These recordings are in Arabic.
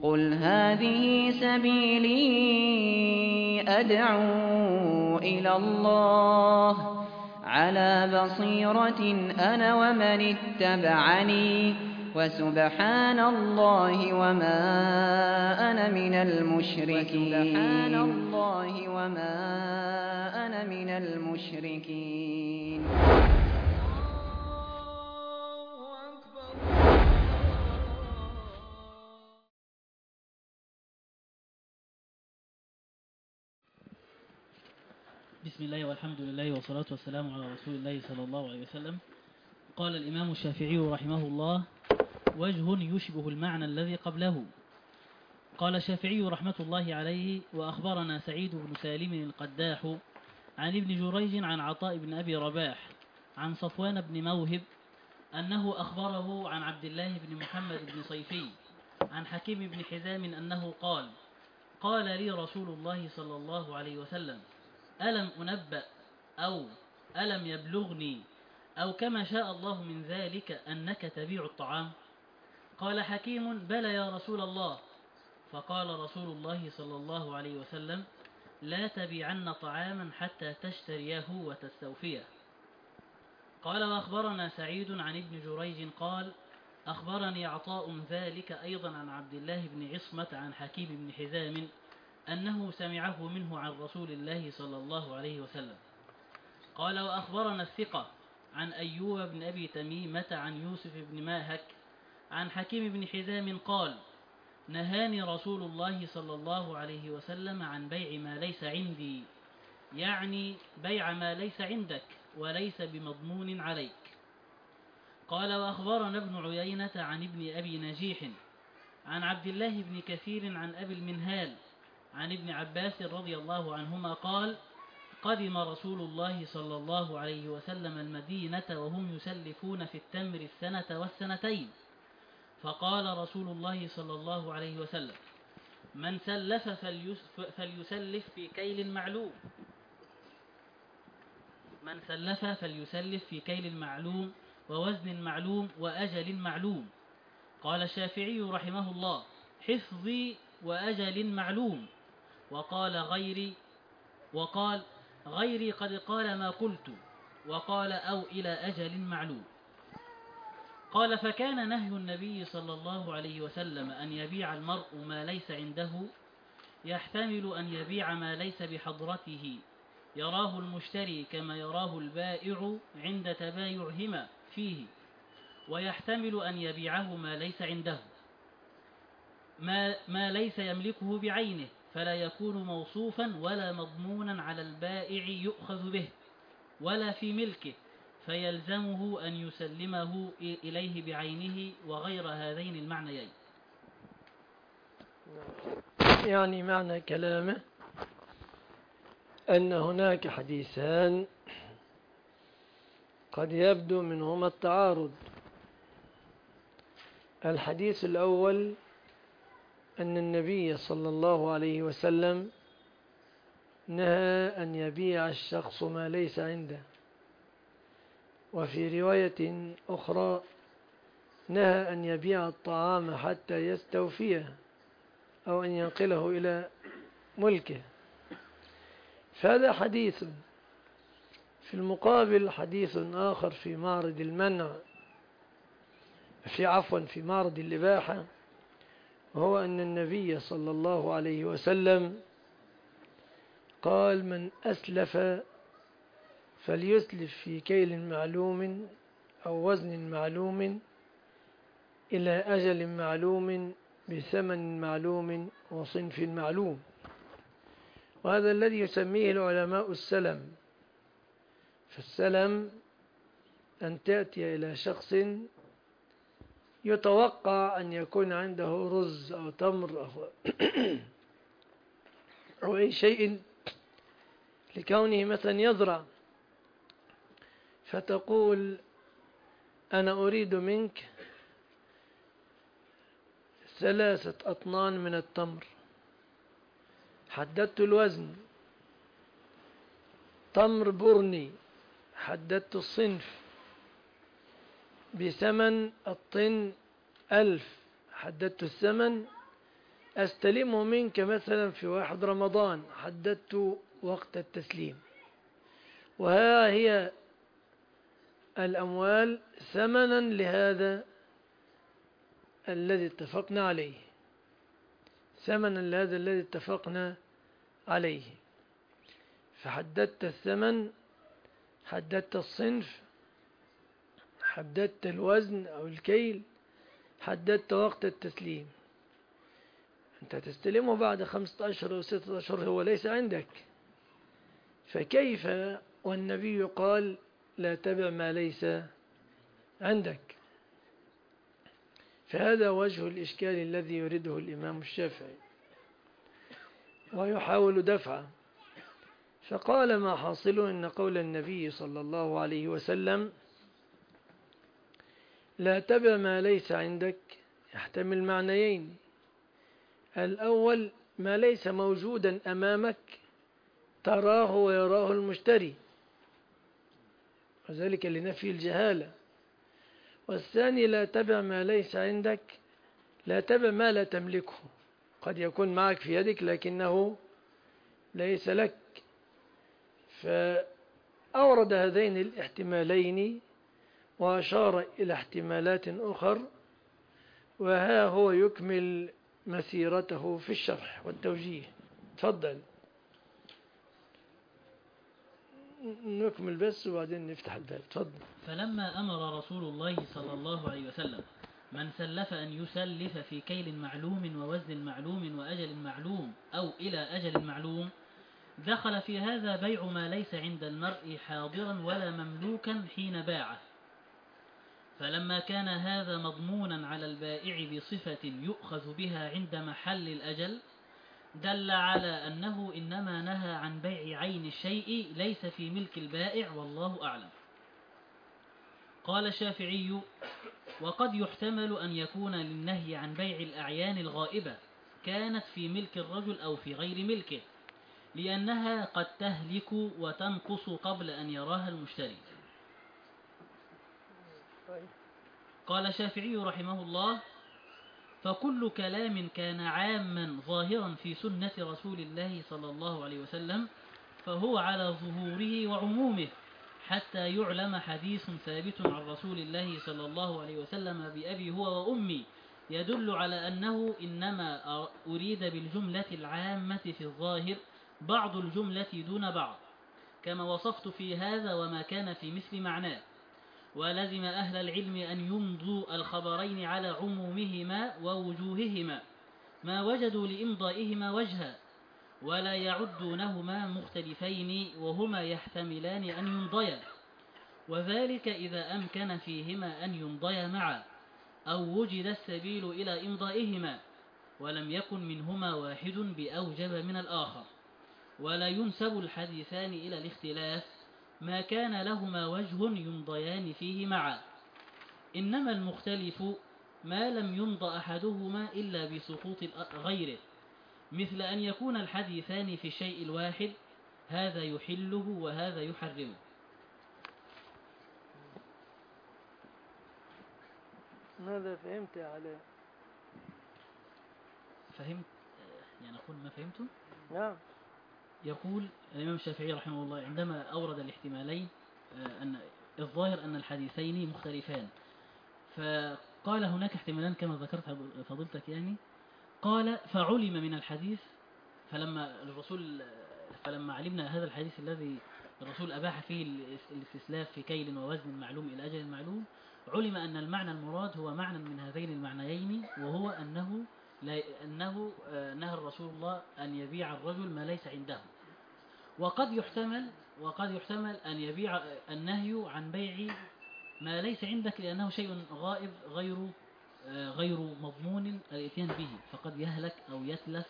قُلْ هَٰذِهِ سَبِيلِي أَدْعُو إِلَى اللَّهِ ۚ عَلَىٰ بَصِيرَةٍ أَنَا وَمَنِ اتَّبَعَنِي ۖ وَسُبْحَانَ اللَّهِ وَمَا أَنَا مِنَ الْمُشْرِكِينَ. بسم الله والحمد لله والصلاة والسلام على رسول الله صلى الله عليه وسلم. قال الإمام الشافعي رحمه الله: وجه يشبه المعنى الذي قبله. قال الشافعي رحمة الله عليه: وأخبرنا سعيد بن سالم القداح عن ابن جريج عن عطاء بن أبي رباح عن صفوان بن موهب أنه أخبره عن عبد الله بن محمد بن صيفي عن حكيم بن حزام أنه قال: قال لي رسول الله صلى الله عليه وسلم: ألم أنبأ أو ألم يبلغني أو كما شاء الله من ذلك أنك تبيع الطعام؟ قال حكيم: بلى يا رسول الله. فقال رسول الله صلى الله عليه وسلم: لا تبيعن طعاما حتى تشتريه وتستوفيه. قال: وأخبرنا سعيد عن ابن جريج قال: أخبرني عطاء ذلك أيضا عن عبد الله بن عصمة عن حكيم بن حزام أنه سمعه منه عن رسول الله صلى الله عليه وسلم. قال: وأخبرنا الثقة عن أيوب بن أبي تميمة عن يوسف بن ماهك عن حكيم بن حزام قال: نهاني رسول الله صلى الله عليه وسلم عن بيع ما ليس عندي، يعني بيع ما ليس عندك وليس بمضمون عليك. قال: وأخبرنا ابن عيينة عن ابن أبي نجيح عن عبد الله بن كثير عن أبي المنهال عن ابن عباس رضي الله عنهما قال: قدم رسول الله صلى الله عليه وسلم المدينة وهم يسلفون في التمر السنة والسنتين، فقال رسول الله صلى الله عليه وسلم: من سلف فليسلف في كيل معلوم، من سلف فليسلف في كيل معلوم ووزن معلوم وأجل معلوم. قال الشافعي رحمه الله: حفظي وأجل معلوم. وقال غيري قد قال ما قلت، وقال أو إلى أجل معلوم. قال: فكان نهي النبي صلى الله عليه وسلم أن يبيع المرء ما ليس عنده يحتمل أن يبيع ما ليس بحضرته يراه المشتري كما يراه البائع عند تبايعهما فيه، ويحتمل أن يبيعه ما ليس عنده ما ليس يملكه بعينه، فلا يكون موصوفا ولا مضمونا على البائع يؤخذ به ولا في ملكه، فيلزمه أن يسلمه إليه بعينه وغير هذين المعنيين. يعني معنى كلامه أن هناك حديثان قد يبدو منهما التعارض. الحديث الأول أن النبي صلى الله عليه وسلم نهى أن يبيع الشخص ما ليس عنده، وفي رواية أخرى نهى أن يبيع الطعام حتى يستوفيه أو أن ينقله إلى ملكه. فهذا حديث. في المقابل حديث آخر في معرض المنع، في معرض الإباحة، وهو أن النبي صلى الله عليه وسلم قال: من أسلف فليسلف في كيل معلوم أو وزن معلوم إلى أجل معلوم بثمن معلوم وصنف معلوم. وهذا الذي يسميه العلماء السلم. فالسلم أن تأتي إلى شخص يتوقع أن يكون عنده رز أو تمر أو أي شيء لكونه مثلا يزرع، فتقول: أنا أريد منك 3 أطنان من التمر. حددت الوزن، تمر برني، حددت الصنف، بثمن الطن 1000، حددت الثمن أستلمه منك مثلا في 1 رمضان، حددت وقت التسليم، وها هي الأموال ثمنا لهذا الذي اتفقنا عليه، ثمنا لهذا الذي اتفقنا عليه. فحددت الثمن، حددت الصنف، حددت الوزن أو الكيل، حددت وقت التسليم. أنت تستلمه بعد 5 أشهر أو 6 أشهر، هو ليس عندك، فكيف والنبي قال لا تبع ما ليس عندك؟ فهذا وجه الإشكال الذي يريده الإمام الشافعي ويحاول دفعه. فقال ما حاصله إن قول النبي صلى الله عليه وسلم لا تبع ما ليس عندك يحتمل معنيين. الأول ما ليس موجودا أمامك تراه ويراه المشتري، وذلك لنفي الجهالة. والثاني لا تبع ما ليس عندك، لا تبع ما لا تملكه، قد يكون معك في يدك لكنه ليس لك. فأورد هذين الاحتمالين وأشار إلى احتمالات أخر، وها هو يكمل مسيرته في الشرح والتوجيه. تفضل نكمل بس وبعدين نفتح الباب. تفضل. فلما أمر رسول الله صلى الله عليه وسلم من سلف أن يسلف في كيل معلوم ووزن معلوم وأجل معلوم أو إلى أجل معلوم، دخل في هذا بيع ما ليس عند المرء حاضرا ولا مملوكا حين باعه. فلما كان هذا مضمونا على البائع بصفة يؤخذ بها عند محل الأجل، دل على أنه إنما نهى عن بيع عين الشيء ليس في ملك البائع، والله أعلم. قال الشافعي: وقد يحتمل أن يكون للنهي عن بيع الأعيان الغائبة كانت في ملك الرجل أو في غير ملكه، لأنها قد تهلك وتنقص قبل أن يراها المشتري. قال الشافعي رحمه الله: فكل كلام كان عاما ظاهرا في سنة رسول الله صلى الله عليه وسلم فهو على ظهوره وعمومه، حتى يعلم حديث ثابت عن رسول الله صلى الله عليه وسلم بأبي هو وأمي يدل على أنه إنما أريد بالجملة العامة في الظاهر بعض الجملة دون بعض، كما وصفت في هذا وما كان في مثل معناه. ولزم أهل العلم أن يمضوا الخبرين على عمومهما ووجوههما ما وجدوا لإمضائهما وجها، ولا يعدونهما مختلفين وهما يحتملان أن يمضيا، وذلك إذا أمكن فيهما أن يمضيا معا أو وجد السبيل إلى إمضائهما، ولم يكن منهما واحد بأوجب من الآخر. ولا ينسب الحديثان إلى الاختلاف ما كان لهما وجه يمضيان فيه معا، إنما المختلف ما لم يمض أحدهما إلا بسقوط غيره، مثل أن يكون الحديثان في الشيء الواحد هذا يحله وهذا يحرمه. ماذا فهمت يا علاء؟ فهمت، يعني أقول ما فهمته. نعم. يقول الإمام الشافعي رحمه الله عندما أورد الاحتمالين أن الظاهر أن الحديثين مختلفان، فقال هناك احتمالان كما ذكرت فضيلتك يعني. قال فعلم من الحديث، فلما علمنا هذا الحديث الذي الرسول أباح فيه الاستسلاف في كيل ووزن معلوم إلى أجل معلوم، علم أن المعنى المراد هو معنى من هذين المعنيين، وهو أنه نهى الرسول الله أن يبيع الرجل ما ليس عنده. وقد يحتمل أن يبيع النهي عن بيع ما ليس عندك لأنه شيء غائب غير مضمون الاتيان به، فقد يهلك أو يتلف.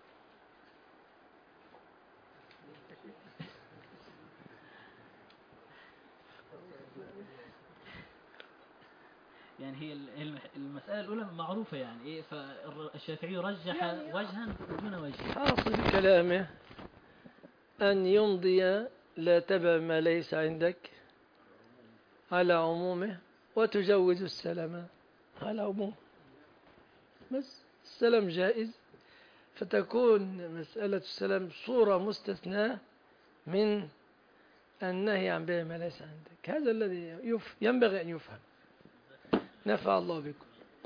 يعني هي المسألة الأولى معروفة يعني إيه، فالشافعي رجح وجها دون وجه. حاصل كلامه أن يمضي لا تبع ما ليس عندك على عمومه، وتجوز السلام على عمومه، بس السلام جائز فتكون مسألة السلام صورة مستثناة من النهي عن بيع ما ليس عندك. هذا الذي ينبغي أن يفهم. نفع الله بكم.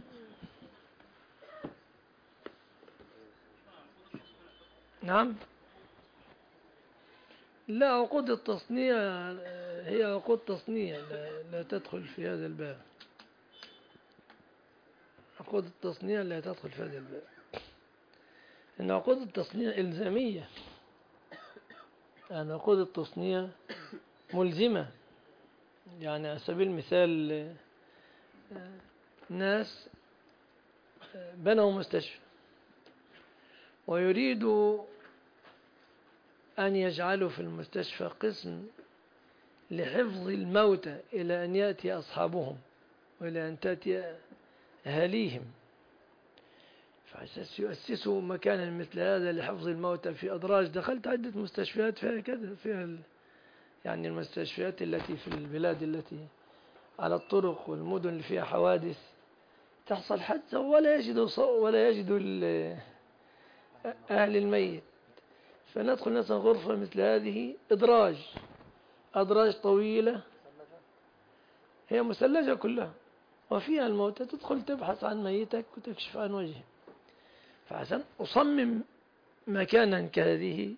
نعم. لا، عقود التصنيع هي عقود تصنيع، لا تدخل في هذا الباب. عقود التصنيع لا تدخل في هذا الباب. إن عقود التصنيع إلزامية. يعني عقود التصنيع ملزمة. يعني على سبيل المثال ناس بنوا مستشفى ويريدوا أن يجعلوا في المستشفى قسم لحفظ الموتى إلى أن يأتي أصحابهم وإلى أن تأتي أهاليهم، فأساس يؤسسوا مكانا مثل هذا لحفظ الموتى في أدراج. دخلت عدة مستشفيات فيها كذا، فيها يعني المستشفيات التي في البلاد التي على الطرق والمدن اللي فيها حوادث تحصل حادثة ولا يجدوا أهل الميت، فندخل مثلا غرفة مثل هذه أدراج طويلة هي مثلجة كلها وفيها الموتى، تدخل تبحث عن ميتك وتكشف عن وجهه. فعشان أصمم مكانا كهذه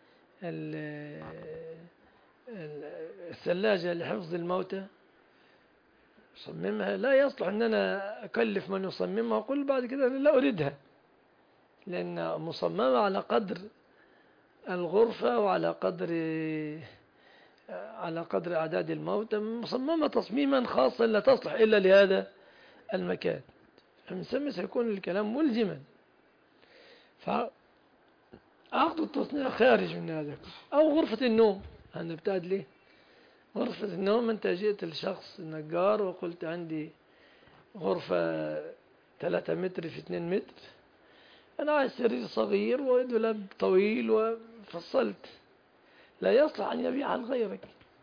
الثلاجة لحفظ الموتى، صممها لا يصلح أن أنا أكلف من يصممها وأقول بعد كده أنا لا أريدها، لأن مصممة على قدر الغرفة وعلى قدر أعداد الموتى، مصممة تصميما خاصا لا تصلح إلا لهذا المكان. فمن سيكون الكلام ملزما. فعقد التصنيع خارج من هذا. أو غرفة النوم، هنبتعد ليه؟ غرفة النوم أنت جئت لشخص نجار وقلت عندي غرفة 3 متر في 2 متر، أنا عايز سرير صغير ودولاب طويل وفصلت، لا يصلح أن يبيعها لغيرك،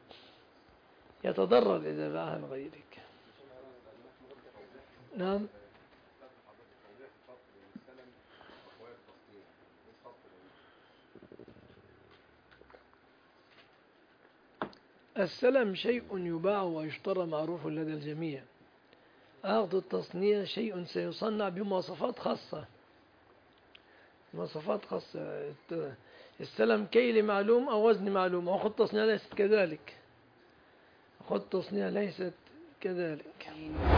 يتضرر إذا باعها لغيرك. نعم. السلم شيء يباع ويشترى معروف لدى الجميع. عقد التصنيع شيء سيصنع بمواصفات خاصة. السلم كيل معلوم أو وزن معلوم. عقد التصنيع ليست كذلك.